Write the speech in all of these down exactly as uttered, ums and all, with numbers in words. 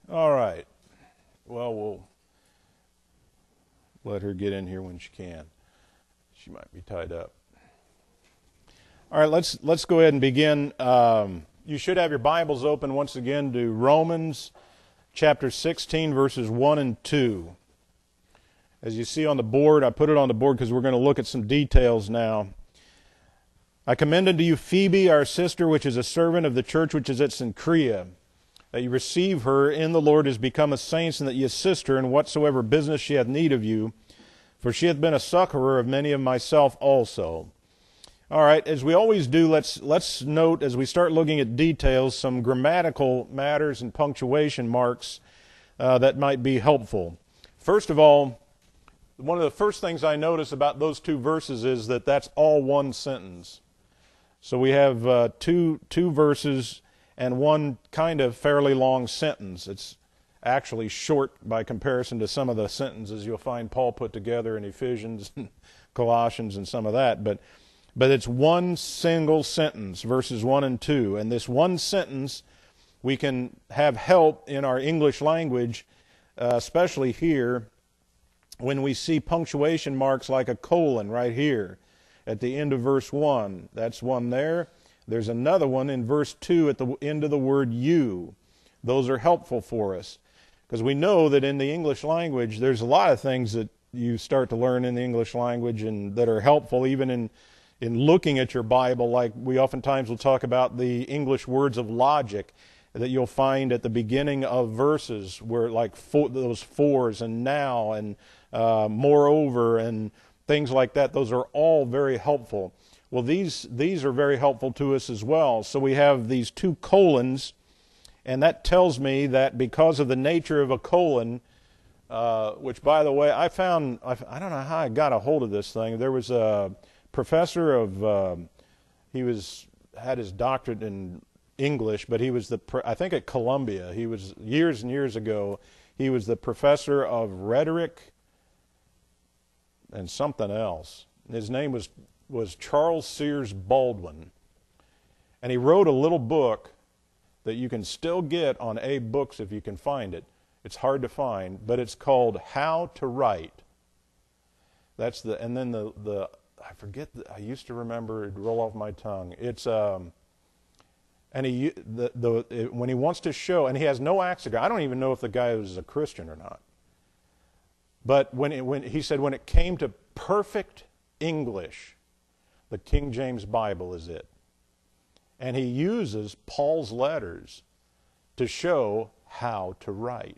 All right. Well, we'll let her get in here when she can. She might be tied up. All right, let's let's go ahead and begin. Um, you should have your Bibles open once again to Romans chapter sixteen, verses one and two. As you see on the board, I put it on the board because we're going to look at some details now. I commend unto you Phoebe, our sister, which is a servant of the church which is at Cenchrea, that you receive her in the Lord as become a saint, and that ye assist her in whatsoever business she hath need of you. For she hath been a succorer of many of myself also. All right, as we always do, let's let's note, as we start looking at details, some grammatical matters and punctuation marks uh, that might be helpful. First of all, one of the first things I notice about those two verses is that that's all one sentence. So we have uh, two two verses and one kind of fairly long sentence. It's actually short by comparison to some of the sentences you'll find Paul put together in Ephesians and Colossians and some of that. But but it's one single sentence, verses one and two. And this one sentence, we can have help in our English language, uh, especially here, when we see punctuation marks like a colon right here at the end of verse one. That's one there. There's another one in verse two at the end of the word you. Those are helpful for us because we know that in the English language there's a lot of things that you start to learn in the English language and that are helpful even in, in looking at your Bible. Like we oftentimes will talk about the English words of logic that you'll find at the beginning of verses where like for, those fors and now and uh, moreover and things like that. Those are all very helpful. Well, these these are very helpful to us as well. So we have these two colons, and that tells me that because of the nature of a colon, uh, which, by the way, I found, I, I don't know how I got a hold of this thing. There was a professor of, uh, he was had his doctorate in English, but he was the, I think at Columbia, he was, years and years ago, he was the professor of rhetoric and something else. His name was was Charles Sears Baldwin. And he wrote a little book that you can still get on Abe Books if you can find it. It's hard to find, but it's called How to Write. That's the, and then the, the I forget, the, I used to remember, it'd roll off my tongue. It's, um, and he, the, the, it, when he wants to show, and he has no axe to grind. I don't even know if the guy was a Christian or not. But when, it, when he said when it came to perfect English, the King James Bible is it. And he uses Paul's letters to show how to write.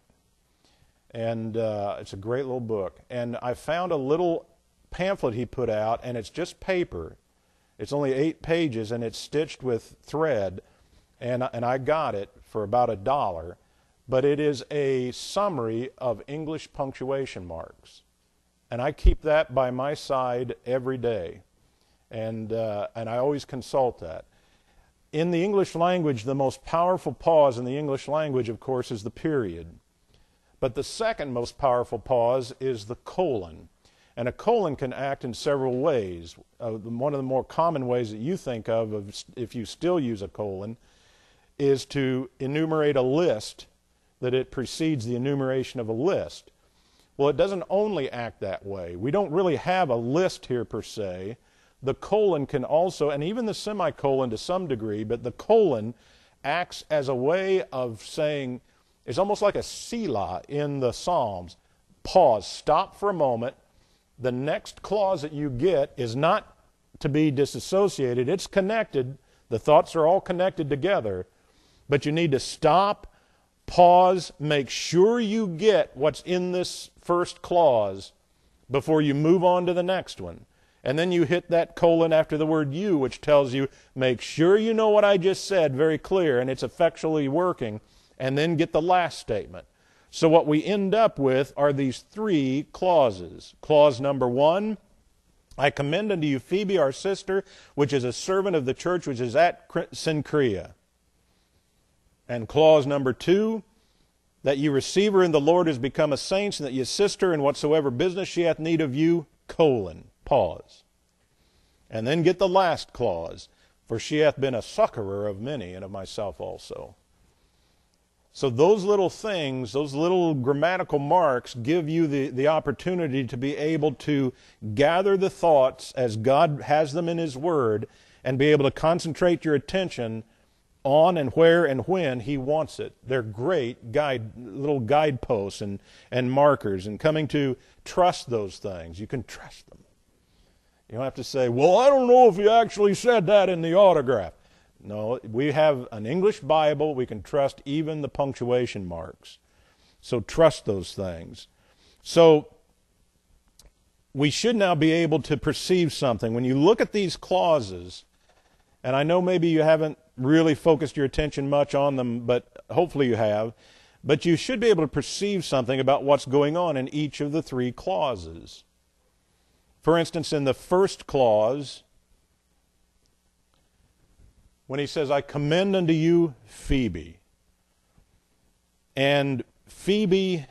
And uh, it's a great little book. And I found a little pamphlet he put out, and it's just paper. It's only eight pages, and it's stitched with thread. And, and I got it for about a dollar. But it is a summary of English punctuation marks. And I keep that by my side every day. And, uh, and I always consult that. In the English language, the most powerful pause in the English language, of course, is the period. But the second most powerful pause is the colon. And a colon can act in several ways. Uh, one of the more common ways that you think of, of if you still use a colon, is to enumerate a list, that it precedes the enumeration of a list. Well, it doesn't only act that way. We don't really have a list here per se. The colon can also, and even the semicolon to some degree, but the colon acts as a way of saying, it's almost like a Selah in the Psalms. Pause, stop for a moment. The next clause that you get is not to be disassociated. It's connected. The thoughts are all connected together. But you need to stop, pause, make sure you get what's in this first clause before you move on to the next one. And then you hit that colon after the word you, which tells you, make sure you know what I just said very clear and it's effectually working, and then get the last statement. So what we end up with are these three clauses. Clause number one, I commend unto you Phoebe, our sister, which is a servant of the church which is at Cenchrea. And clause number two, that ye receive her in the Lord as become a saint, and that ye assist her in whatsoever business she hath need of you, colon. Pause. And then get the last clause, for she hath been a succorer of many and of myself also. So those little things, those little grammatical marks give you the, the opportunity to be able to gather the thoughts as God has them in His Word and be able to concentrate your attention on and where and when He wants it. They're great guide, little guideposts and, and markers, and coming to trust those things. You can trust them. You don't have to say, well, I don't know if He actually said that in the autograph. No, we have an English Bible. We can trust even the punctuation marks. So trust those things. So we should now be able to perceive something. When you look at these clauses, and I know maybe you haven't really focused your attention much on them, but hopefully you have, but you should be able to perceive something about what's going on in each of the three clauses. For instance, in the first clause, when he says, I commend unto you Phoebe. And Phoebe,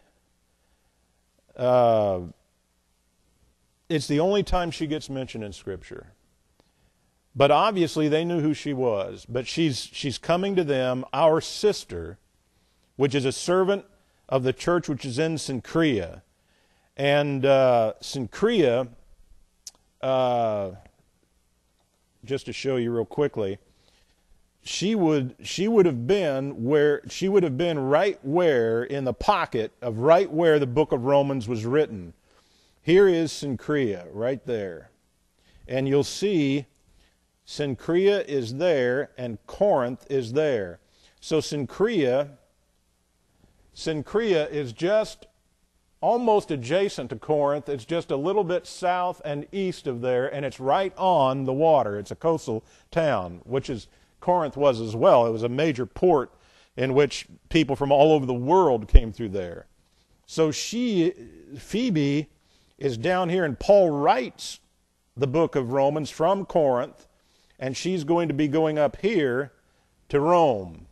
uh, it's the only time she gets mentioned in Scripture. But obviously they knew who she was. But she's, she's coming to them, our sister, which is a servant of the church which is in Cenchrea. And uh, Cenchrea, uh, just to show you real quickly, she would she would have been where she would have been right where in the pocket of right where the book of Romans was written. Here is Cenchrea right there. And you'll see Cenchrea is there and Corinth is there. So Cenchrea Cenchrea is just almost adjacent to Corinth. It's just a little bit south and east of there, and it's right on the water. It's a coastal town, which is Corinth was as well. It was a major port in which people from all over the world came through there. So she, Phoebe, is down here, and Paul writes the book of Romans from Corinth, and she's going to be going up here to Rome.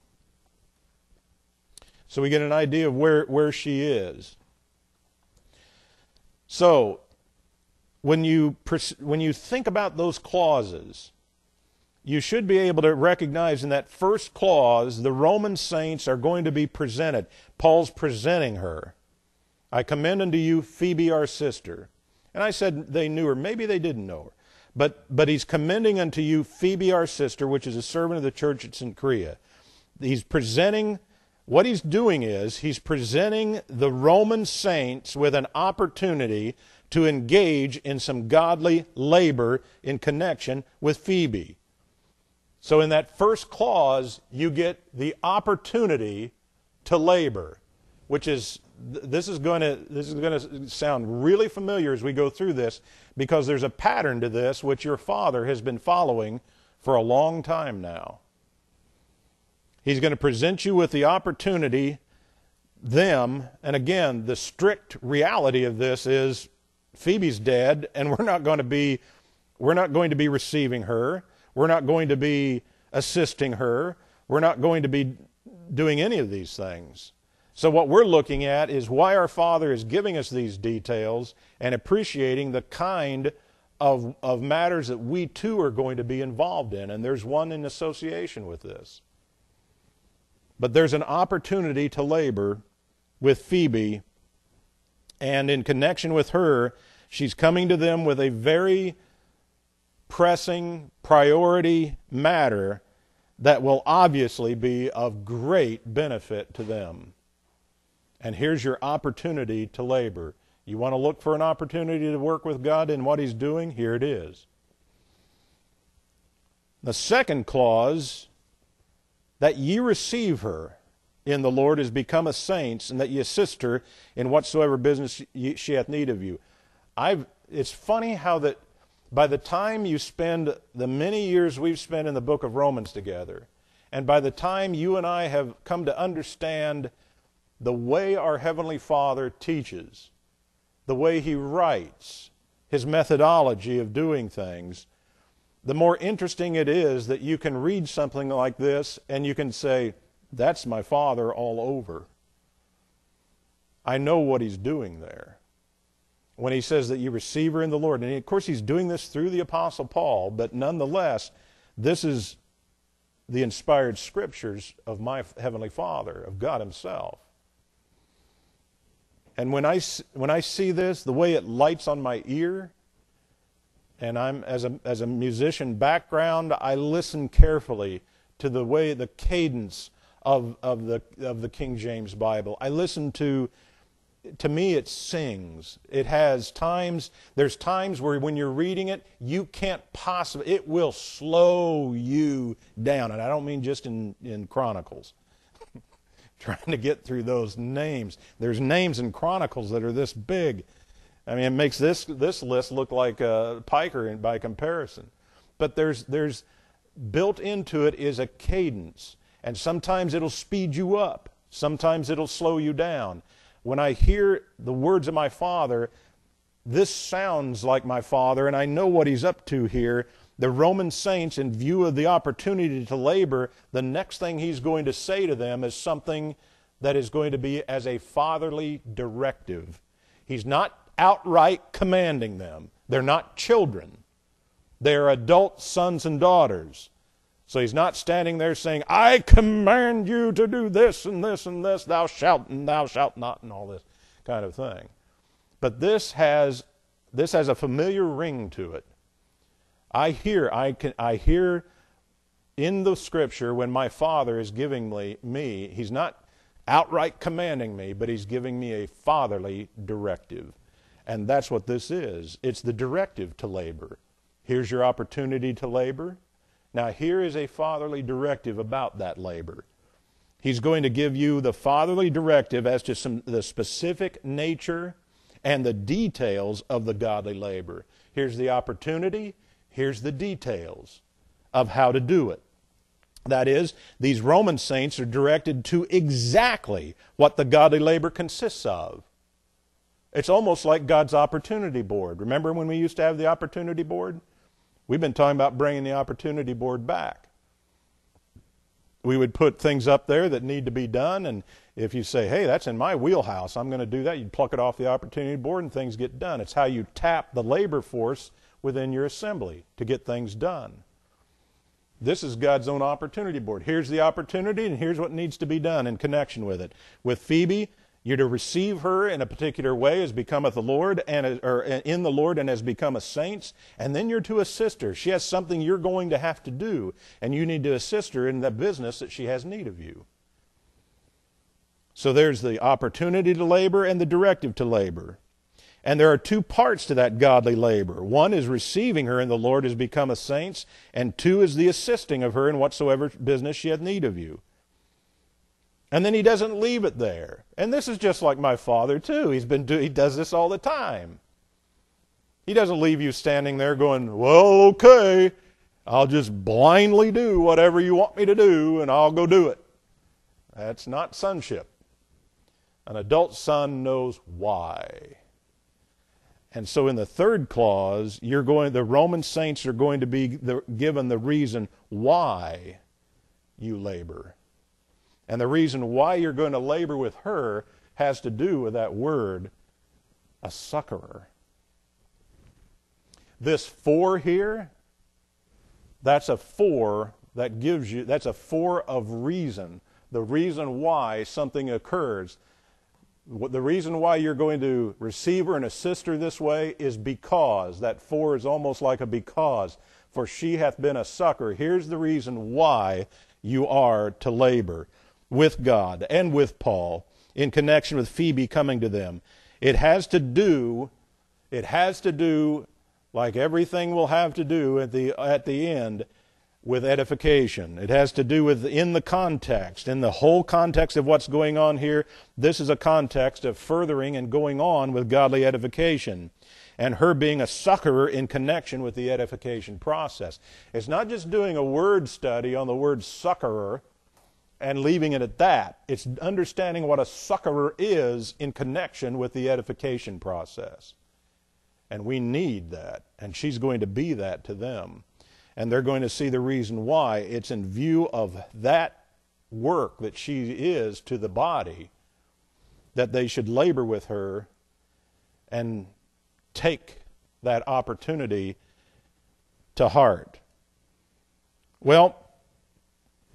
So we get an idea of where, where she is. So when you, when you think about those clauses, you should be able to recognize in that first clause, the Roman saints are going to be presented. Paul's presenting her. I commend unto you Phoebe, our sister. And I said they knew her. Maybe they didn't know her. But, but he's commending unto you Phoebe, our sister, which is a servant of the church at Cenchrea. He's presenting, what he's doing is, he's presenting the Roman saints with an opportunity to engage in some godly labor in connection with Phoebe. So in that first clause, you get the opportunity to labor, which is, this is going to, this is going to sound really familiar as we go through this, because there's a pattern to this which your father has been following for a long time now. He's going to present you with the opportunity, them, and again, the strict reality of this is Phoebe's dead, and we're not going to be, we're not going to be receiving her. We're not going to be assisting her. We're not going to be doing any of these things. So what we're looking at is why our Father is giving us these details and appreciating the kind of, of matters that we too are going to be involved in. And there's one in association with this. But there's an opportunity to labor with Phoebe, and in connection with her, she's coming to them with a very pressing priority matter that will obviously be of great benefit to them. And here's your opportunity to labor. You want to look for an opportunity to work with God in what He's doing? Here it is. The second clause, that ye receive her in the Lord as become a saints, and that ye assist her in whatsoever business she hath need of you. I've, it's funny how that by the time you spend the many years we've spent in the book of Romans together, and by the time you and I have come to understand the way our Heavenly Father teaches, the way He writes, His methodology of doing things, the more interesting it is that you can read something like this and you can say, that's my Father all over. I know what He's doing there. When He says that you receive her in the Lord. And of course He's doing this through the Apostle Paul, but nonetheless, this is the inspired scriptures of my Heavenly Father, of God Himself. And when I, when I see this, the way it lights on my ear, and I'm as a, as a musician background, I listen carefully to the way, the cadence of, of, the, of the King James Bible. I listen to, to me it sings. It has times, there's times where when you're reading it, you can't possibly, it will slow you down. And I don't mean just in, in Chronicles. Trying to get through those names. There's names in Chronicles that are this big. I mean, it makes this this list look like a piker by comparison. But there's there's built into it is a cadence, and sometimes it'll speed you up. Sometimes it'll slow you down. When I hear the words of my Father, this sounds like my Father, and I know what He's up to here. The Roman saints, in view of the opportunity to labor, the next thing He's going to say to them is something that is going to be as a fatherly directive. He's not outright commanding them. They're not children. They're adult sons and daughters. So He's not standing there saying, I command you to do this and this and this, thou shalt and thou shalt not, and all this kind of thing. But this has, this has a familiar ring to it. I hear, I can, I hear in the Scripture when my Father is giving me, me, He's not outright commanding me, but He's giving me a fatherly directive. And that's what this is. It's the directive to labor. Here's your opportunity to labor. Now here is a fatherly directive about that labor. He's going to give you the fatherly directive as to some, the specific nature and the details of the godly labor. Here's the opportunity. Here's the details of how to do it. That is, these Roman saints are directed to exactly what the godly labor consists of. It's almost like God's opportunity board. Remember when we used to have the opportunity board? We've been talking about bringing the opportunity board back. We would put things up there that need to be done, and if you say, hey, that's in my wheelhouse, I'm going to do that, you'd pluck it off the opportunity board and things get done. It's how you tap the labor force within your assembly to get things done. This is God's own opportunity board. Here's the opportunity, and here's what needs to be done in connection with it. With Phoebe, you're to receive her in a particular way as becometh the Lord, and or in the Lord, and as become a saints, and then you're to assist her. She has something you're going to have to do, and you need to assist her in the business that she has need of you. So there's the opportunity to labor and the directive to labor. And there are two parts to that godly labor. One is receiving her in the Lord as become a saints, and two is the assisting of her in whatsoever business she hath need of you. And then He doesn't leave it there. And this is just like my Father too. He's been do, He does this all the time. He doesn't leave you standing there going, well, okay, I'll just blindly do whatever you want me to do, and I'll go do it. That's not sonship. An adult son knows why. And so in the third clause, you're going, the Roman saints are going to be the, given the reason why you labor. And the reason why you're going to labor with her has to do with that word, a succorer. This for here, that's a for that gives you, that's a for of reason. The reason why something occurs. The reason why you're going to receive her and assist her this way is because. That for is almost like a because. For she hath been a succor. Here's the reason why you are to labor with God and with Paul in connection with Phoebe coming to them. It has to do, it has to do, like everything will have to do at the, at the end, with edification. It has to do with in the context, in the whole context of what's going on here. This is a context of furthering and going on with godly edification, and her being a succorer in connection with the edification process. It's not just doing a word study on the word succorer and leaving it at that. It's understanding what a succorer is in connection with the edification process. And we need that, and she's going to be that to them. And they're going to see the reason why. It's in view of that work that she is to the body that they should labor with her and take that opportunity to heart. Well,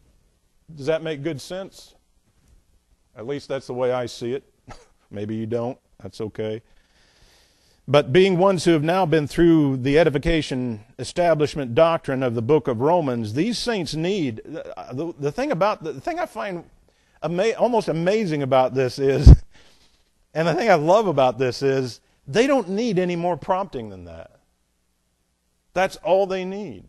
Does that make good sense? At least that's the way I see it. Maybe you don't. That's okay. But being ones who have now been through the edification establishment doctrine of the book of Romans, these saints need, the, the thing about, the thing I find ama- almost amazing about this is, and the thing I love about this is, they don't need any more prompting than that. That's all they need.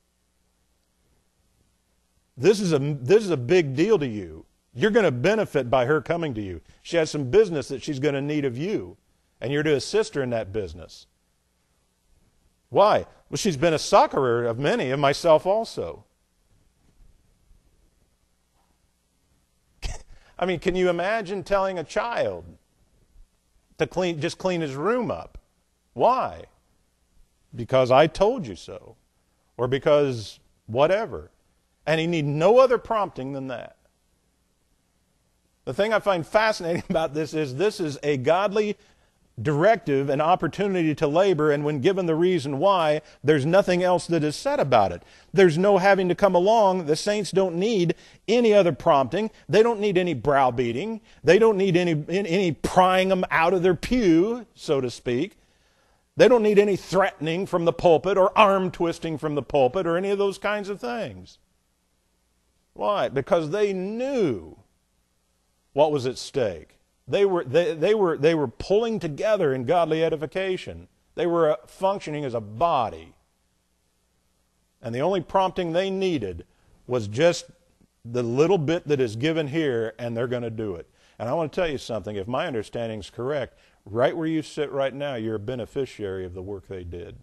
This is a, this is a big deal to you. You're going to benefit by her coming to you. She has some business that she's going to need of you. And you're to assist her in that business. Why? Well, she's been a succorer of many, and myself also. I mean, can you imagine telling a child to clean, just clean his room up? Why? Because I told you so. Or because whatever. And he needs no other prompting than that. The thing I find fascinating about this is this is a godly directive, an opportunity to labor, and when given the reason why, there's nothing else that is said about it. There's no having to come along. The saints don't need any other prompting. They don't need any browbeating. They don't need any, any prying them out of their pew, so to speak. They don't need any threatening from the pulpit or arm twisting from the pulpit or any of those kinds of things. Why? Because they knew what was at stake. They were, they, they, were, they were pulling together in godly edification. They were uh, functioning as a body. And the only prompting they needed was just the little bit that is given here, and they're going to do it. And I want to tell you something. If my understanding is correct, right where you sit right now, you're a beneficiary of the work they did.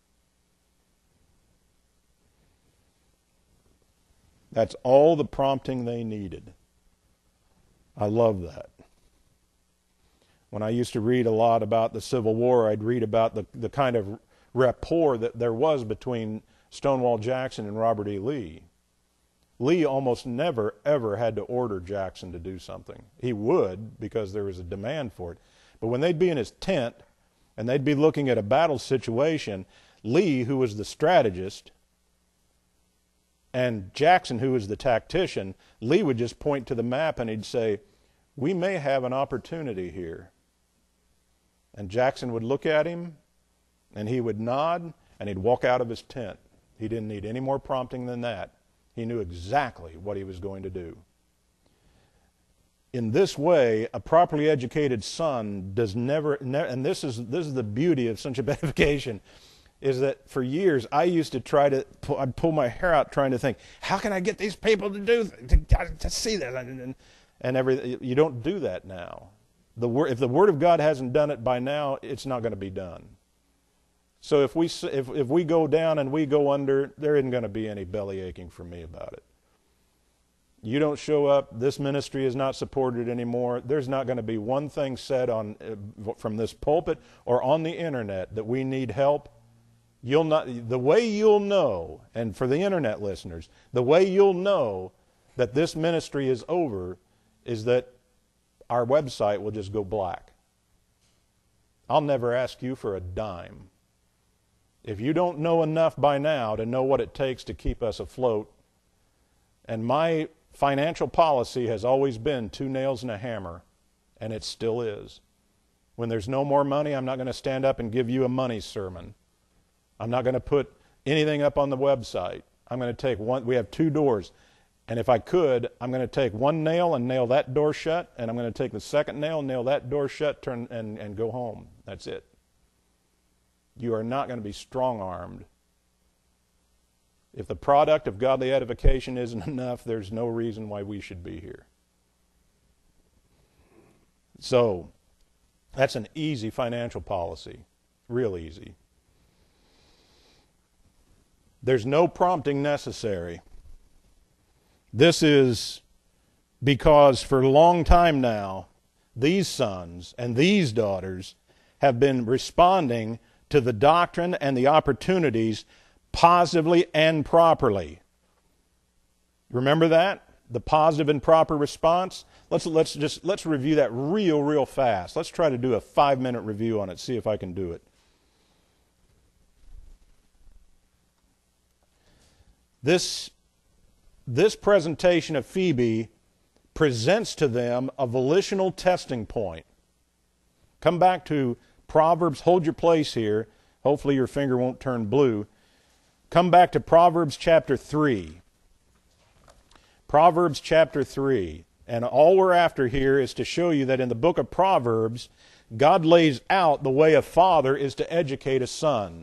That's all the prompting they needed. I love that. When I used to read a lot about the Civil War, I'd read about the, the kind of rapport that there was between Stonewall Jackson and Robert E. Lee. Lee almost never, ever had to order Jackson to do something. He would, because there was a demand for it. But when they'd be in his tent and they'd be looking at a battle situation, Lee, who was the strategist, and Jackson, who was the tactician, Lee would just point to the map and he'd say, "We may have an opportunity here." And Jackson would look at him, and he would nod, and he'd walk out of his tent. He didn't need any more prompting than that. He knew exactly what he was going to do. In this way, a properly educated son does never, ne- and this is, this is the beauty of sonship edification, is that for years I used to try to, pull, I'd pull my hair out trying to think, how can I get these people to do, to, to see this? And, and everything. You don't do that now. The word, if the Word of God hasn't done it by now, it's not going to be done. So if we if if we go down and we go under, there isn't going to be any belly aching for me about it. You don't show up, this ministry is not supported anymore. There's not going to be one thing said on uh, from this pulpit or on the internet that we need help. You'll not. The way you'll know, and for the internet listeners, the way you'll know that this ministry is over is that our website will just go black. I'll never ask you for a dime. If you don't know enough by now to know what it takes to keep us afloat, and my financial policy has always been two nails and a hammer, and it still is. When there's no more money, I'm not going to stand up and give you a money sermon. I'm not going to put anything up on the website. I'm going to take one, we have two doors. And if I could, I'm going to take one nail and nail that door shut, and I'm going to take the second nail and nail that door shut, turn and, and go home. That's it. You are not going to be strong-armed. If the product of godly edification isn't enough, there's no reason why we should be here. So, that's an easy financial policy. Real easy. There's no prompting necessary. This is because for a long time now, these sons and these daughters have been responding to the doctrine and the opportunities positively and properly. Remember that? The positive and proper response? Let's let's just let's review that real, real fast. Let's try to do a five-minute review on it, see if I can do it. This this presentation of Phoebe presents to them a volitional testing point. Come back to Proverbs, hold your place here. Hopefully your finger won't turn blue. Come back to Proverbs chapter three. Proverbs chapter three. And all we're after here is to show you that in the book of Proverbs, God lays out the way a father is to educate a son.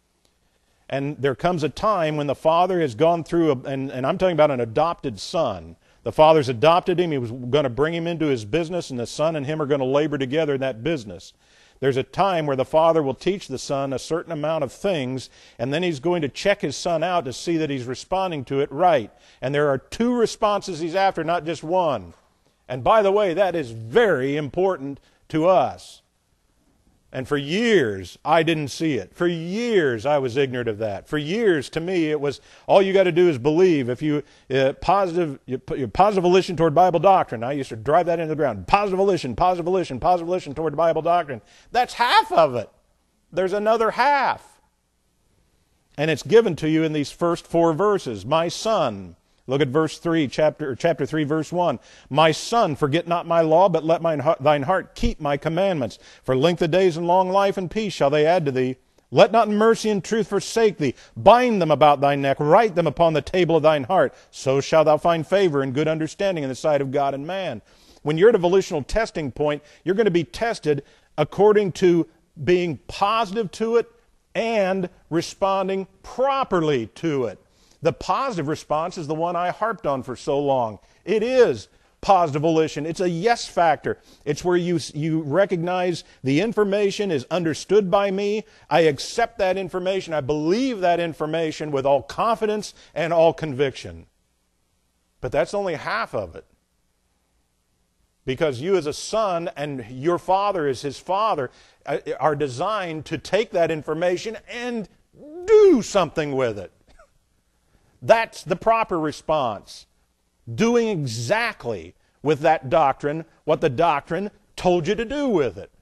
And there comes a time when the father has gone through, a, and, and I'm talking about an adopted son. The father's adopted him. He was going to bring him into his business, and the son and him are going to labor together in that business. There's a time where the father will teach the son a certain amount of things, and then he's going to check his son out to see that he's responding to it right. And there are two responses he's after, not just one. And by the way, that is very important to us. And for years, I didn't see it. For years, I was ignorant of that. For years, to me, it was all you got to do is believe. If you uh, positive, you put your positive volition toward Bible doctrine. I used to drive that into the ground. Positive volition, positive volition, positive volition toward Bible doctrine. That's half of it. There's another half. And it's given to you in these first four verses. My son. Look at verse three, chapter, chapter three, verse one. My son, forget not my law, but let mine, thine heart keep my commandments. For length of days and long life and peace shall they add to thee. Let not mercy and truth forsake thee. Bind them about thy neck. Write them upon the table of thine heart. So shalt thou find favor and good understanding in the sight of God and man. When you're at a volitional testing point, you're going to be tested according to being positive to it and responding properly to it. The positive response is the one I harped on for so long. It is positive volition. It's a yes factor. It's where you, you recognize the information is understood by me. I accept that information. I believe that information with all confidence and all conviction. But that's only half of it. Because you as a son and your father as his father are designed to take that information and do something with it. That's the proper response. Doing exactly with that doctrine what the doctrine told you to do with it.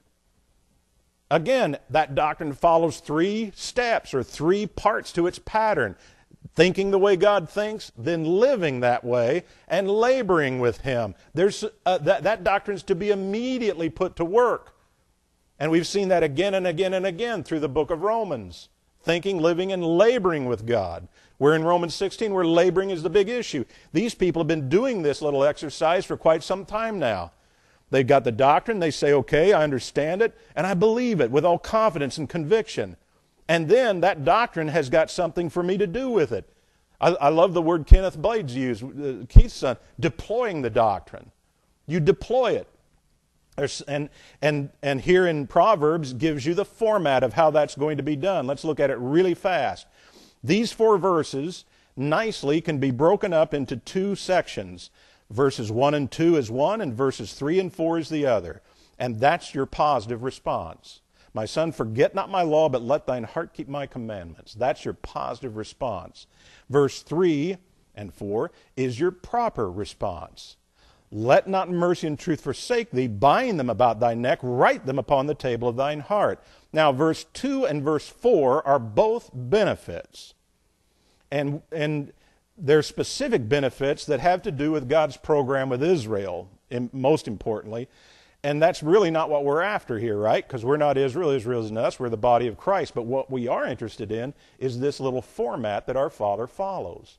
Again, that doctrine follows three steps or three parts to its pattern. Thinking the way God thinks, then living that way, and laboring with Him. There's uh, that, that doctrine is to be immediately put to work. And we've seen that again and again and again through the book of Romans. Thinking, living, and laboring with God. We're in Romans sixteen where laboring is the big issue. These people have been doing this little exercise for quite some time now. They've got the doctrine. They say, okay, I understand it, and I believe it with all confidence and conviction. And then that doctrine has got something for me to do with it. I, I love the word Kenneth Blades used, uh, Keith's son, deploying the doctrine. You deploy it. There's, and, and, and here in Proverbs gives you the format of how that's going to be done. Let's look at it really fast. These four verses nicely can be broken up into two sections. Verses one and two is one, and verses three and four is the other. And that's your positive response. My son, forget not my law, but let thine heart keep my commandments. That's your positive response. Verse three and four is your proper response. Let not mercy and truth forsake thee. Bind them about thy neck. Write them upon the table of thine heart. Now, verse two and verse four are both benefits. And, and they're specific benefits that have to do with God's program with Israel, most importantly. And that's really not what we're after here, right? Because we're not Israel. Israel isn't us. We're the body of Christ. But what we are interested in is this little format that our Father follows.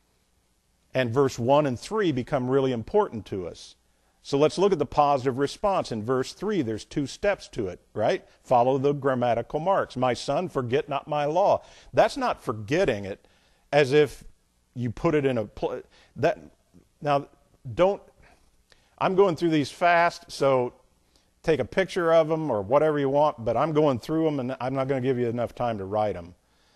And verse one and three become really important to us. So let's look at the positive response. In verse three, there's two steps to it, right? Follow the grammatical marks. My son, forget not my law. That's not forgetting it as if you put it in a... Pl- that Now, don't... I'm going through these fast, so take a picture of them or whatever you want, but I'm going through them and I'm not going to give you enough time to write them.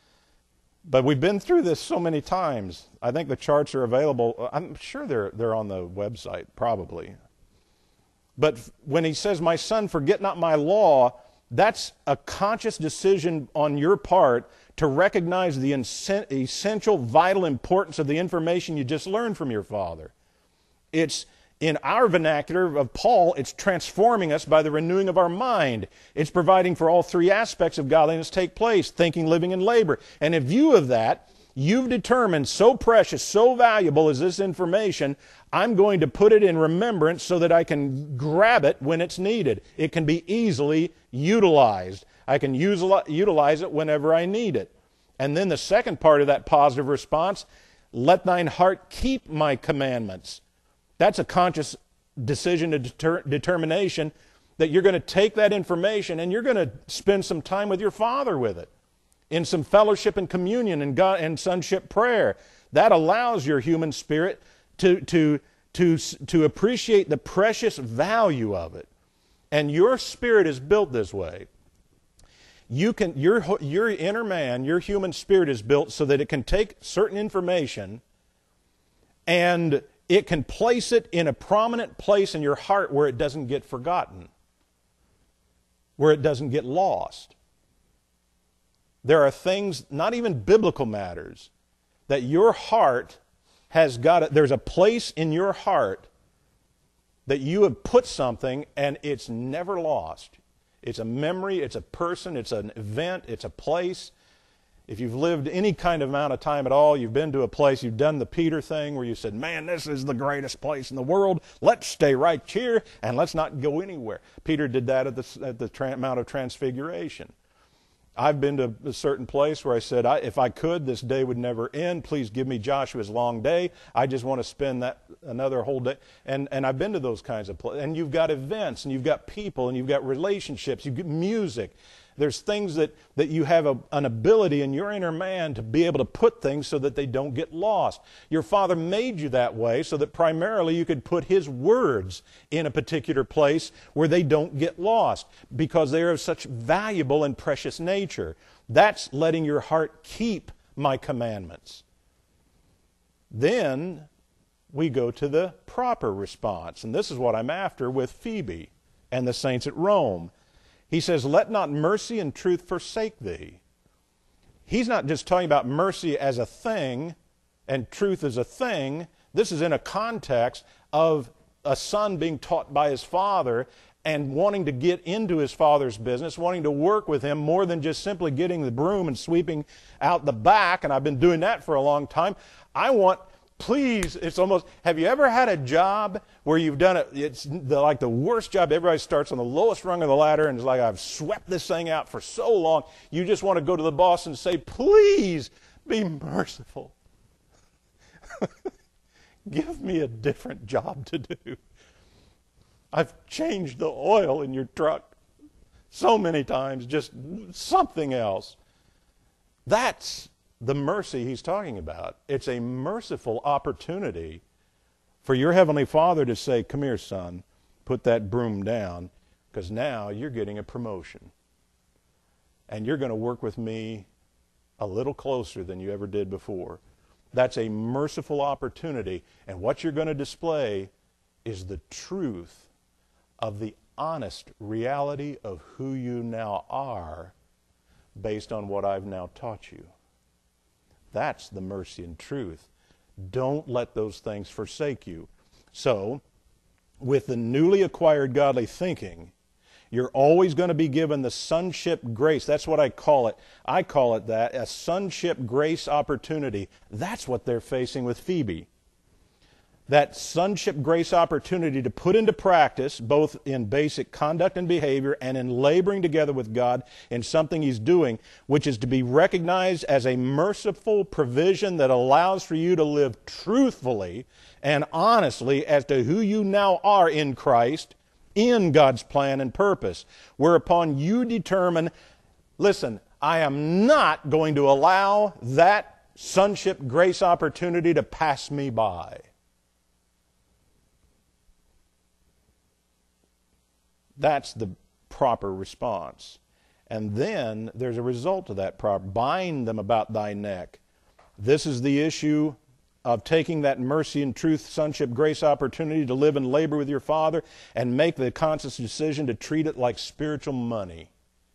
But we've been through this so many times. I think the charts are available. I'm sure they're they're on the website, probably. But when he says, my son, forget not my law, that's a conscious decision on your part to recognize the essential, vital importance of the information you just learned from your father. It's, in our vernacular of Paul, it's transforming us by the renewing of our mind. It's providing for all three aspects of godliness take place, thinking, living, and labor. And in view of that, You've determined so precious, so valuable is this information, I'm going to put it in remembrance so that I can grab it when it's needed. It can be easily utilized. I can use, utilize it whenever I need it. And then the second part of that positive response, let thine heart keep my commandments. That's a conscious decision, a deter- determination that you're going to take that information and you're going to spend some time with your Father with it, in some fellowship and communion and God and sonship prayer. That allows your human spirit to, to, to, to appreciate the precious value of it. And your spirit is built this way. You can, your, your inner man, your human spirit is built so that it can take certain information and it can place it in a prominent place in your heart where it doesn't get forgotten, where it doesn't get lost. There are things, not even biblical matters, that your heart has got, a, there's a place in your heart that you have put something and it's never lost. It's a memory, it's a person, it's an event, it's a place. If you've lived any kind of amount of time at all, you've been to a place, you've done the Peter thing where you said, man, this is the greatest place in the world. Let's stay right here and let's not go anywhere. Peter did that at the, at the tra- Mount of Transfiguration. I've been to a certain place where I said, I, if I could, this day would never end. Please give me Joshua's long day. I just want to spend that another whole day. And, and I've been to those kinds of places. And you've got events, and you've got people, and you've got relationships, you've got music. There's things that, that you have a, an ability in your inner man to be able to put things so that they don't get lost. Your Father made you that way so that primarily you could put His words in a particular place where they don't get lost because they are of such valuable and precious nature. That's letting your heart keep my commandments. Then we go to the proper response, and this is what I'm after with Phoebe and the saints at Rome. He says, let not mercy and truth forsake thee. He's not just talking about mercy as a thing and truth as a thing. This is in a context of a son being taught by his father and wanting to get into his father's business, wanting to work with him more than just simply getting the broom and sweeping out the back, and I've been doing that for a long time. I want... Please, it's almost, have you ever had a job where you've done it, it's the, like the worst job, everybody starts on the lowest rung of the ladder and it's like, I've swept this thing out for so long, you just want to go to the boss and say, please be merciful. Give me a different job to do. I've changed the oil in your truck so many times, just something else. That's the mercy he's talking about. It's a merciful opportunity for your Heavenly Father to say, come here, son, put that broom down, because now you're getting a promotion. And you're going to work with me a little closer than you ever did before. That's a merciful opportunity. And what you're going to display is the truth of the honest reality of who you now are based on what I've now taught you. That's the mercy and truth. Don't let those things forsake you. So, with the newly acquired godly thinking, you're always going to be given the sonship grace. That's what I call it. I call it that, a sonship grace opportunity. That's what they're facing with Phoebe. That sonship grace opportunity to put into practice, both in basic conduct and behavior and in laboring together with God in something He's doing, which is to be recognized as a merciful provision that allows for you to live truthfully and honestly as to who you now are in Christ, in God's plan and purpose, whereupon you determine, listen, I am not going to allow that sonship grace opportunity to pass me by. That's the proper response. And then there's a result to that proper. Bind them about thy neck. This is the issue of taking that mercy and truth, sonship, grace opportunity to live and labor with your Father and make the conscious decision to treat it like spiritual money.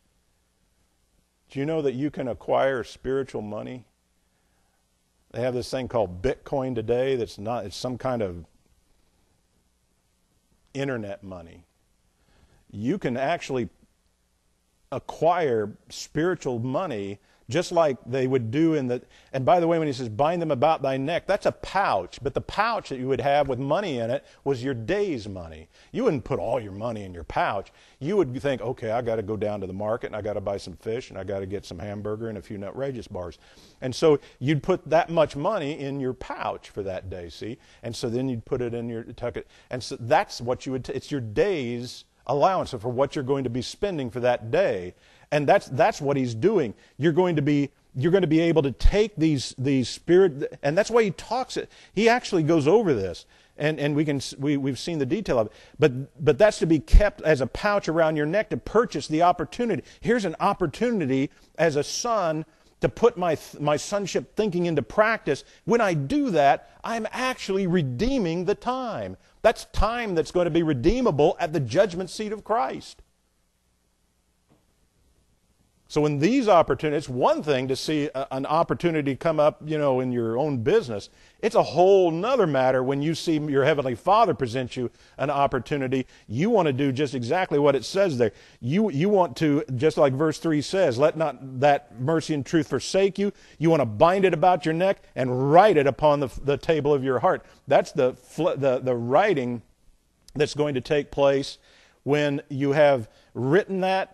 Do you know that you can acquire spiritual money? They have this thing called Bitcoin today that's not, it's some kind of internet money. You can actually acquire spiritual money just like they would do in the, and by the way, when he says bind them about thy neck, that's a pouch, but the pouch that you would have with money in it was your day's money. You wouldn't put all your money in your pouch. You would think, okay, I got to go down to the market and I got to buy some fish and I got to get some hamburger and a few Nutrageous bars. And so you'd put that much money in your pouch for that day, see? And so then you'd put it in your, tuck it, and so that's what you would, t- it's your day's allowance for what you're going to be spending for that day. And that's that's what he's doing. You're going to be you're going to be able to take these these spirit, and that's why he talks it. He actually goes over this, and and we can we we've seen the detail of it. But but that's to be kept as a pouch around your neck to purchase the opportunity. Here's an opportunity as a son to put my my sonship thinking into practice. When I do that, I'm actually redeeming the time. That's time that's going to be redeemable at the judgment seat of Christ. So in these opportunities, it's one thing to see a, an opportunity come up, you know, in your own business. It's a whole nother matter when you see your Heavenly Father present you an opportunity. You want to do just exactly what it says there. You, you want to, just like verse three says, let not that mercy and truth forsake you. You want to bind it about your neck and write it upon the, the table of your heart. That's the, the, the writing that's going to take place when you have written that.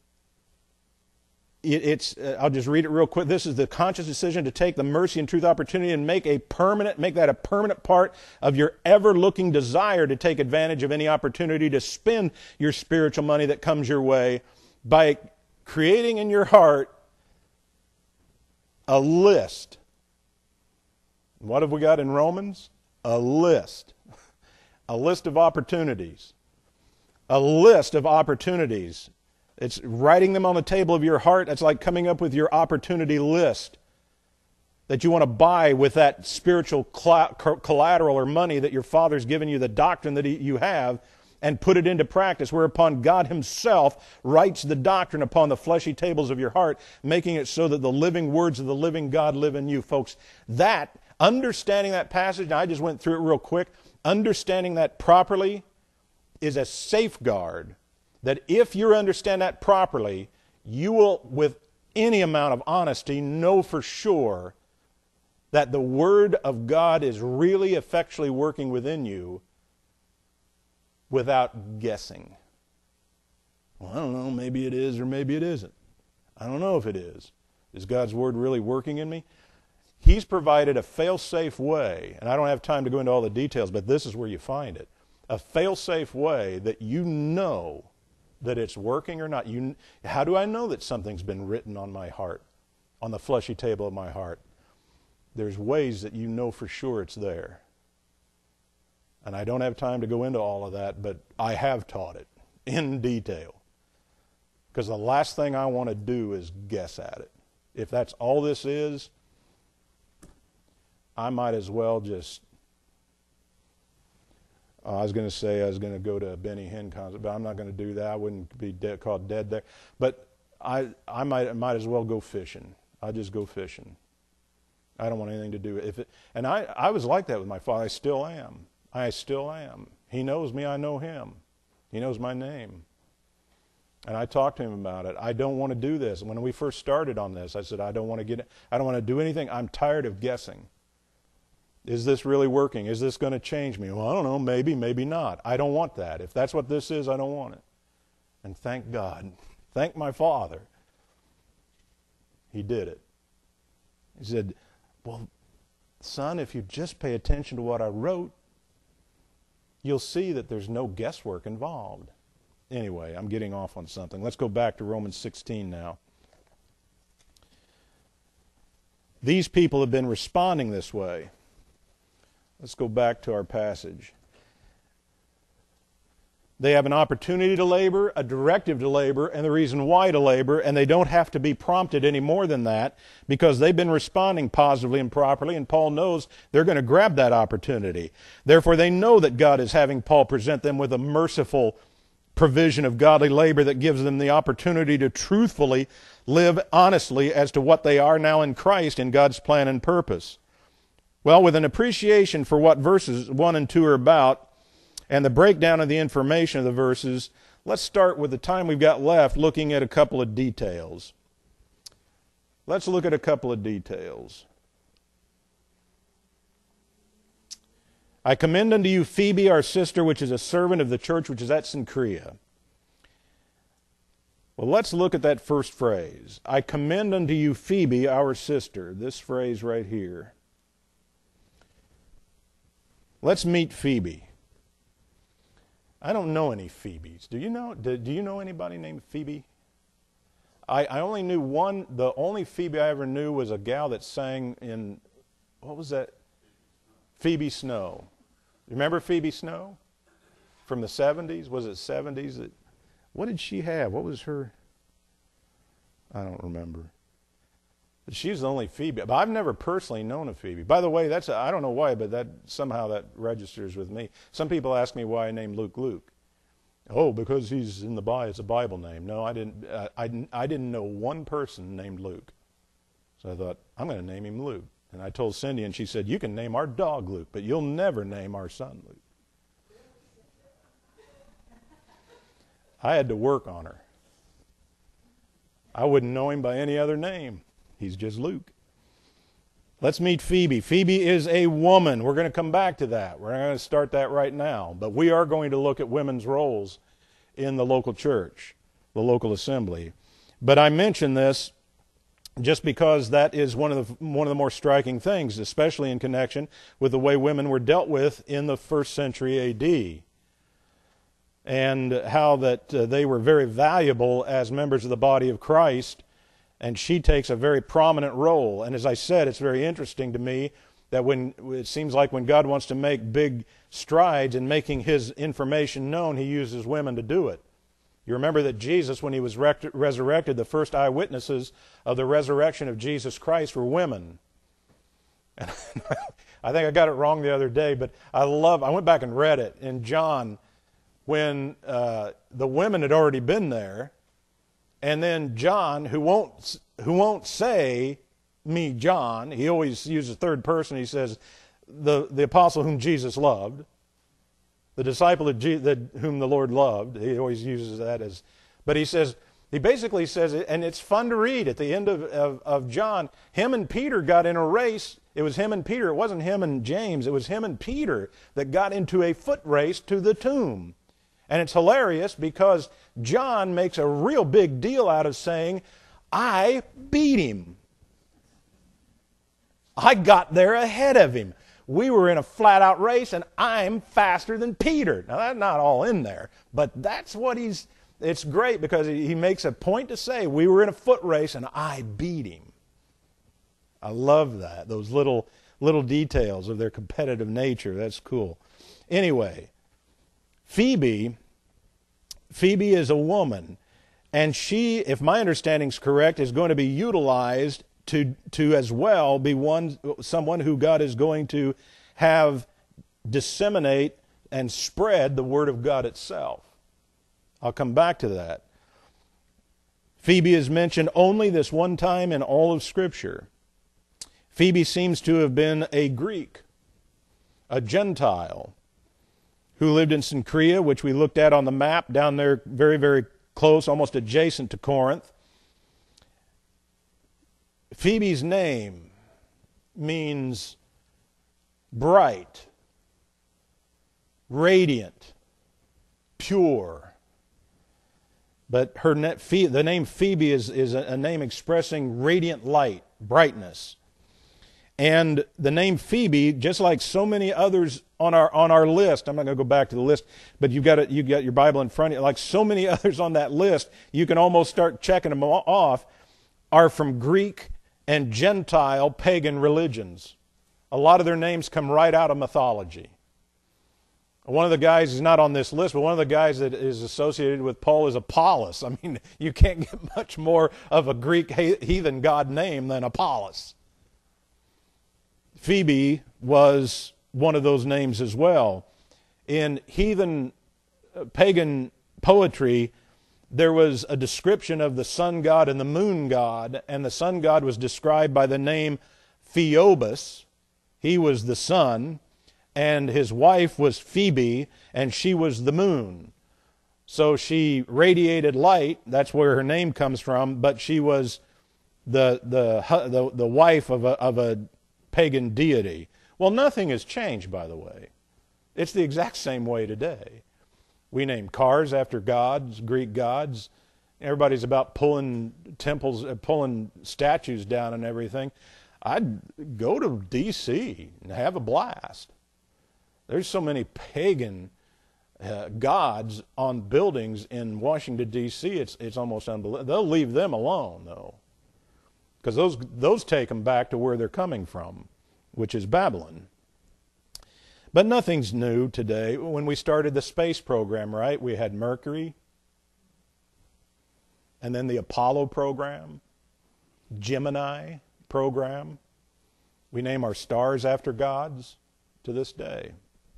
It's, uh, I'll just read it real quick. This is the conscious decision to take the mercy and truth opportunity and make a permanent, make that a permanent part of your ever-looking desire to take advantage of any opportunity to spend your spiritual money that comes your way by creating in your heart a list. What have we got in Romans? A list. A list of opportunities. A list of opportunities. It's writing them on the table of your heart. That's like coming up with your opportunity list that you want to buy with that spiritual collateral or money that your Father's given you, the doctrine that you have, and put it into practice, whereupon God Himself writes the doctrine upon the fleshy tables of your heart, making it so that the living words of the living God live in you. Folks, that, understanding that passage, and I just went through it real quick, understanding that properly is a safeguard that if you understand that properly, you will, with any amount of honesty, know for sure that the Word of God is really effectually working within you without guessing. Well, I don't know, maybe it is or maybe it isn't. I don't know if it is. Is God's Word really working in me? He's provided a fail-safe way, and I don't have time to go into all the details, but this is where you find it. A fail-safe way that you know that it's working or not. You, how do I know that something's been written on my heart, on the fleshy table of my heart? There's ways that you know for sure it's there. And I don't have time to go into all of that, but I have taught it in detail. Because the last thing I want to do is guess at it. If that's all this is, I might as well just... Uh, I was going to say I was going to go to a Benny Hinn concert, but I'm not going to do that. I wouldn't be dead, called dead there. But I, I might, might as well go fishing. I'll just go fishing. I don't want anything to do with it. And I, I was like that with my father. I still am. I still am. He knows me. I know him. He knows my name. And I talked to him about it. I don't want to do this. When we first started on this, I said, I don't want to get. I don't want to do anything. I'm tired of guessing. Is this really working? Is this going to change me? Well, I don't know. Maybe, maybe not. I don't want that. If that's what this is, I don't want it. And thank God. Thank my Father. He did it. He said, well, son, if you just pay attention to what I wrote, you'll see that there's no guesswork involved. Anyway, I'm getting off on something. Let's go back to Romans sixteen now. These people have been responding this way. Let's go back to our passage. They have an opportunity to labor, a directive to labor, and the reason why to labor, and they don't have to be prompted any more than that because they've been responding positively and properly, and Paul knows they're going to grab that opportunity. Therefore, they know that God is having Paul present them with a merciful provision of godly labor that gives them the opportunity to truthfully live honestly as to what they are now in Christ in God's plan and purpose. Well, with an appreciation for what verses one and two are about and the breakdown of the information of the verses, let's start with the time we've got left looking at a couple of details. let's look at a couple of details. I commend unto you Phoebe, our sister, which is a servant of the church which is at Cenchrea. Well, let's look at that first phrase. I commend unto you Phoebe, our sister. This phrase right here. Let's meet Phoebe. I don't know any Phoebes. Do you know? Do, do you know anybody named Phoebe? I, I only knew one. The only Phoebe I ever knew was a gal that sang in, what was that? Phoebe Snow. Remember Phoebe Snow from the seventies? Was it seventies? That, what did she have? What was her? I don't remember. She's the only Phoebe. But I've never personally known a Phoebe. By the way, that's a, I don't know why, but that somehow that registers with me. Some people ask me why I named Luke Luke. Oh, because he's in the Bible. It's a Bible name. No, I didn't. Uh, I, I didn't know one person named Luke. So I thought, I'm going to name him Luke. And I told Cindy, and she said, you can name our dog Luke, but you'll never name our son Luke. I had to work on her. I wouldn't know him by any other name. He's just Luke. Let's meet Phoebe. Phoebe is a woman. We're going to come back to that. We're not going to start that right now. But we are going to look at women's roles in the local church, the local assembly. But I mention this just because that is one of the one of the more striking things, especially in connection with the way women were dealt with in the first century A D, and how that uh, they were very valuable as members of the body of Christ, and she takes a very prominent role. And as I said, it's very interesting to me that when it seems like when God wants to make big strides in making His information known, He uses women to do it. You remember that Jesus, when He was rec- resurrected, the first eyewitnesses of the resurrection of Jesus Christ were women. And I think I got it wrong the other day, but I love, I went back and read it in John when uh, the women had already been there, and then John, who won't, who won't say, me, John, he always uses third person, he says, the, the apostle whom Jesus loved, the disciple of Je- that whom the Lord loved. He always uses that as, but he says, he basically says, and it's fun to read at the end of, of, of John, him and Peter got in a race. It was him and Peter. It wasn't him and James. It was him and Peter that got into a foot race to the tomb. And it's hilarious because John makes a real big deal out of saying, I beat him. I got there ahead of him. We were in a flat-out race, and I'm faster than Peter. Now, that's not all in there, but that's what he's... It's great because he makes a point to say, we were in a foot race, and I beat him. I love that, those little, little details of their competitive nature. That's cool. Anyway, Phoebe, Phoebe is a woman, and she, if my understanding is correct, is going to be utilized to to as well be one someone who God is going to have disseminate and spread the Word of God itself. I'll come back to that. Phoebe is mentioned only this one time in all of Scripture. Phoebe seems to have been a Greek, a Gentile, who lived in Cenchrea, which we looked at on the map down there very, very close, almost adjacent to Corinth. Phoebe's name means bright, radiant, pure. But her the name Phoebe is, is a name expressing radiant light, brightness. And the name Phoebe, just like so many others on our on our list, I'm not going to go back to the list, but you've got it, you've got your Bible in front of you. Like so many others on that list, you can almost start checking them off, are from Greek and Gentile pagan religions. A lot of their names come right out of mythology. One of the guys is not on this list, but one of the guys that is associated with Paul is Apollos. I mean, you can't get much more of a Greek heathen god name than Apollos. Phoebe was one of those names as well. In heathen pagan poetry, there was a description of the sun god and the moon god, and the sun god was described by the name Phoebus. He was the sun, and his wife was Phoebe, and she was the moon. So she radiated light, that's where her name comes from, but she was the, the, the, the wife of a, of a pagan deity. Well, nothing has changed, by the way. It's the exact same way today. We name cars after gods, Greek gods. Everybody's about pulling temples, pulling statues down and everything. I'd go to D C and have a blast. There's so many pagan uh, gods on buildings in Washington, D C, it's, it's almost unbelievable. They'll leave them alone, though, because those, those take them back to where they're coming from, which is Babylon. But nothing's new today. When we started the space program, right, we had Mercury, and then the Apollo program, Gemini program. We name our stars after gods to this day.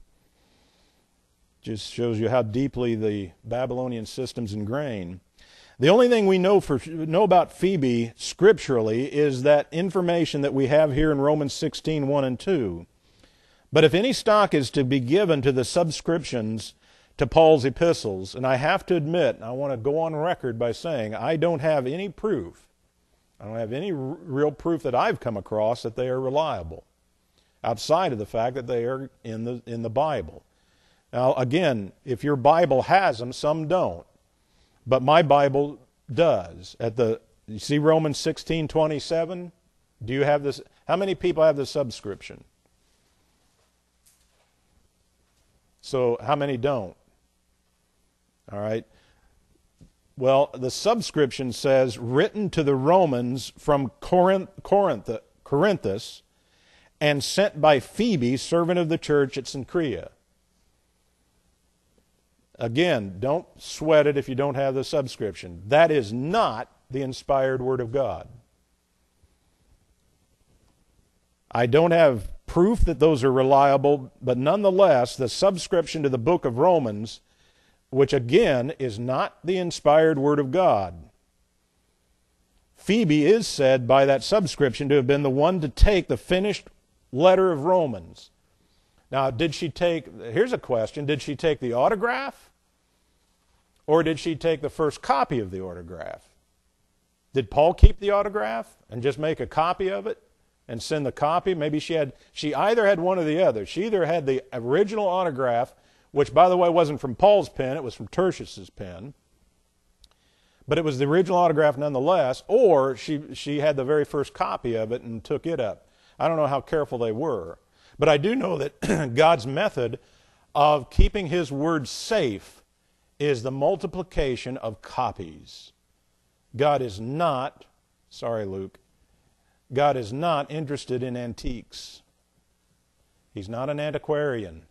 Just shows you how deeply the Babylonian system's ingrained. The only thing we know for know about Phoebe scripturally is that information that we have here in Romans sixteen, one and two. But if any stock is to be given to the subscriptions to Paul's epistles, and I have to admit, I want to go on record by saying I don't have any proof, I don't have any r- real proof that I've come across that they are reliable, outside of the fact that they are in the in the Bible. Now, again, if your Bible has them, some don't, but my Bible does. At the you see Romans sixteen twenty-seven. Do you have this? How many people have the subscription? So how many don't? All right. Well, the subscription says, written to the Romans from Corinth, Corinth, Corinthus, and sent by Phoebe, servant of the church at Cenchrea. Again, don't sweat it if you don't have the subscription. That is not the inspired Word of God. I don't have proof that those are reliable, but nonetheless, the subscription to the book of Romans, which again is not the inspired Word of God. Phoebe is said by that subscription to have been the one to take the finished letter of Romans. Now, did she take, here's a question, did she take the autograph? Or did she take the first copy of the autograph? Did Paul keep the autograph and just make a copy of it and send the copy? Maybe she had, she either had one or the other. She either had the original autograph, which, by the way, wasn't from Paul's pen, it was from Tertius's pen. But it was the original autograph nonetheless, or she, she had the very first copy of it and took it up. I don't know how careful they were. But I do know that God's method of keeping His Word safe is the multiplication of copies. God is not, sorry Luke, God is not interested in antiques. He's not an antiquarian.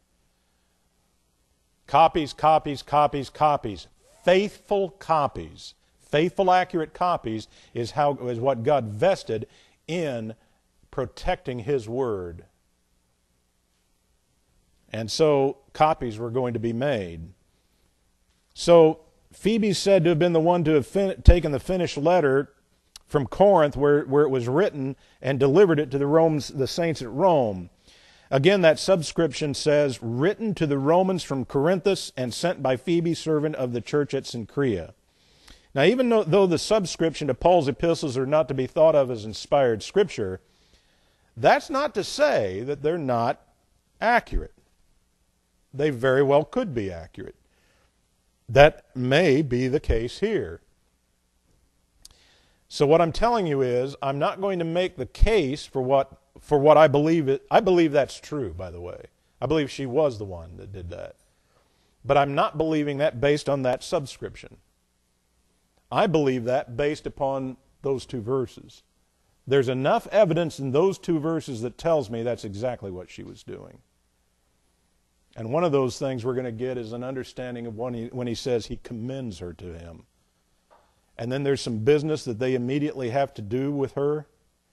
Copies, copies, copies, copies. Faithful copies. Faithful, accurate copies is how is what God vested in protecting His Word. And so copies were going to be made. So Phoebe's said to have been the one to have fin- taken the finished letter from Corinth where, where it was written and delivered it to the Romans, the saints at Rome. Again, that subscription says, written to the Romans from Corinthus and sent by Phoebe, servant of the church at Cenchrea. Now, even though, though the subscription to Paul's epistles are not to be thought of as inspired scripture, that's not to say that they're not accurate. They very well could be accurate. That may be the case here. So what I'm telling you is, I'm not going to make the case for what for what I believe it. I believe that's true, by the way. I believe she was the one that did that. But I'm not believing that based on that subscription. I believe that based upon those two verses. There's enough evidence in those two verses that tells me that's exactly what she was doing. And one of those things we're going to get is an understanding of when he, when he says he commends her to him. And then there's some business that they immediately have to do with her.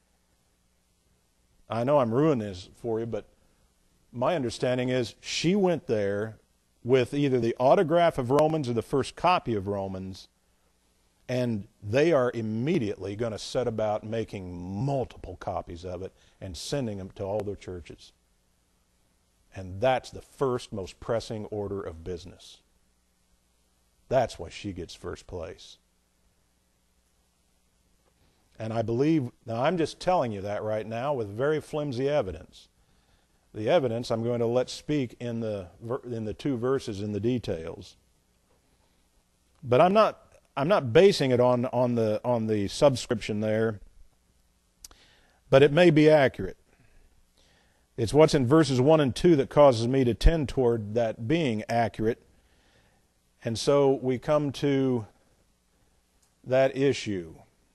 I know I'm ruining this for you, but my understanding is she went there with either the autograph of Romans or the first copy of Romans, and they are immediately going to set about making multiple copies of it and sending them to all their churches. And that's the first most pressing order of business. That's why she gets first place. And I believe, now I'm just telling you that right now with very flimsy evidence. The evidence I'm going to let speak in the in the two verses in the details. But I'm not I'm not basing it on on the on the subscription there. But it may be accurate. It's what's in verses one and two that causes me to tend toward that being accurate. And so we come to that issue.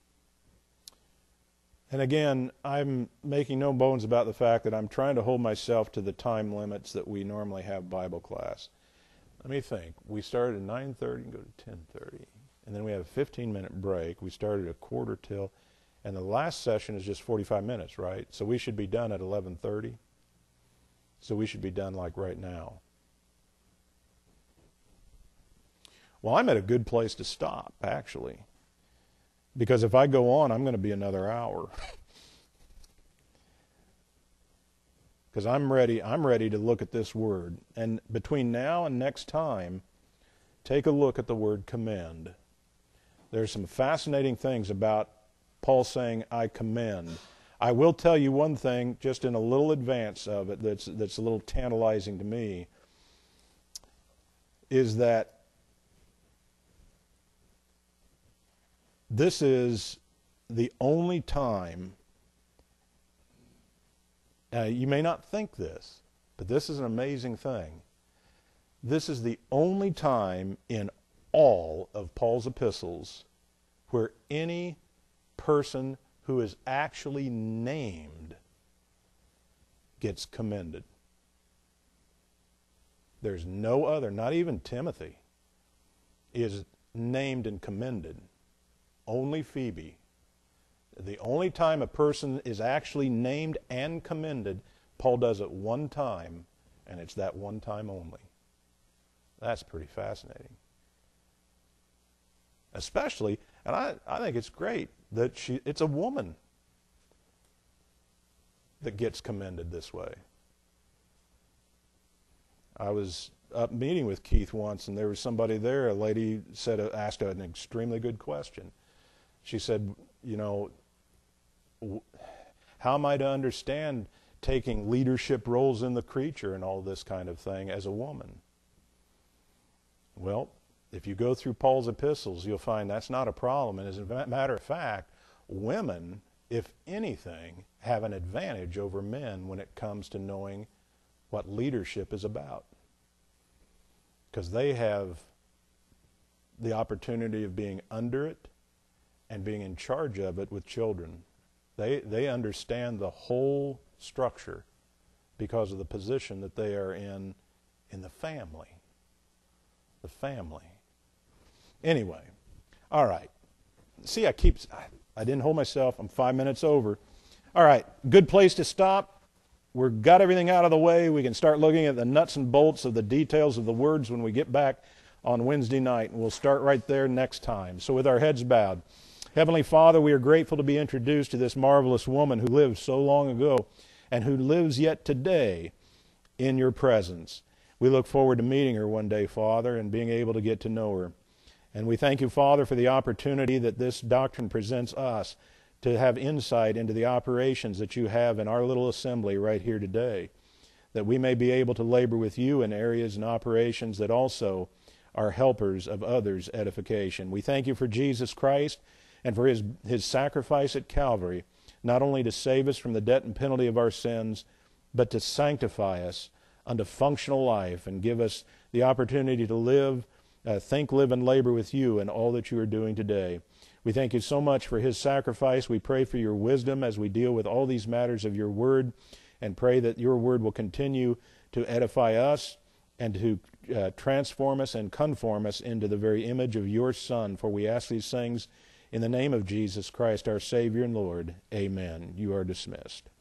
And again, I'm making no bones about the fact that I'm trying to hold myself to the time limits that we normally have Bible class. Let me think. We started at nine thirty and go to ten thirty. And then we have a fifteen minute break. We started at a quarter till. And the last session is just forty-five minutes, right? So we should be done at eleven thirty. So we should be done like right now. Well, I'm at a good place to stop, actually. Because if I go on, I'm going to be another hour. Because I'm ready, I'm ready to look at this word. And between now and next time, take a look at the word commend. There's some fascinating things about Paul saying, I commend. I will tell you one thing, just in a little advance of it, that's, that's a little tantalizing to me, is that this is the only time, uh, you may not think this, but this is an amazing thing. This is the only time in all of Paul's epistles where any person who is actually named gets commended. There's no other, not even Timothy, is named and commended. Only Phoebe. The only time a person is actually named and commended, Paul does it one time, and it's that one time only. That's pretty fascinating. Especially, and I, I think it's great that she it's a woman that gets commended this way. I was up meeting with Keith once, and there was somebody there, a lady said asked an extremely good question. She said, you know, how am I to understand taking leadership roles in the creature and all this kind of thing as a woman? Well, if you go through Paul's epistles, you'll find that's not a problem. And as a matter of fact, women, if anything, have an advantage over men when it comes to knowing what leadership is about. Because they have the opportunity of being under it and being in charge of it with children. They they understand the whole structure because of the position that they are in in the family. The family. Anyway, all right. See, I keep, I, I didn't hold myself. I'm five minutes over. All right, good place to stop. We've got everything out of the way. We can start looking at the nuts and bolts of the details of the words when we get back on Wednesday night, and we'll start right there next time. So with our heads bowed, Heavenly Father, we are grateful to be introduced to this marvelous woman who lived so long ago and who lives yet today in your presence. We look forward to meeting her one day, Father, and being able to get to know her. And we thank you, Father, for the opportunity that this doctrine presents us to have insight into the operations that you have in our little assembly right here today, that we may be able to labor with you in areas and operations that also are helpers of others' edification. We thank you for Jesus Christ and for his, his sacrifice at Calvary, not only to save us from the debt and penalty of our sins, but to sanctify us unto functional life and give us the opportunity to live, uh, think, live, and labor with you in all that you are doing today. We thank you so much for his sacrifice. We pray for your wisdom as we deal with all these matters of your word, and pray that your word will continue to edify us and to uh, transform us and conform us into the very image of your Son. For we ask these things in the name of Jesus Christ, our Savior and Lord. Amen. You are dismissed.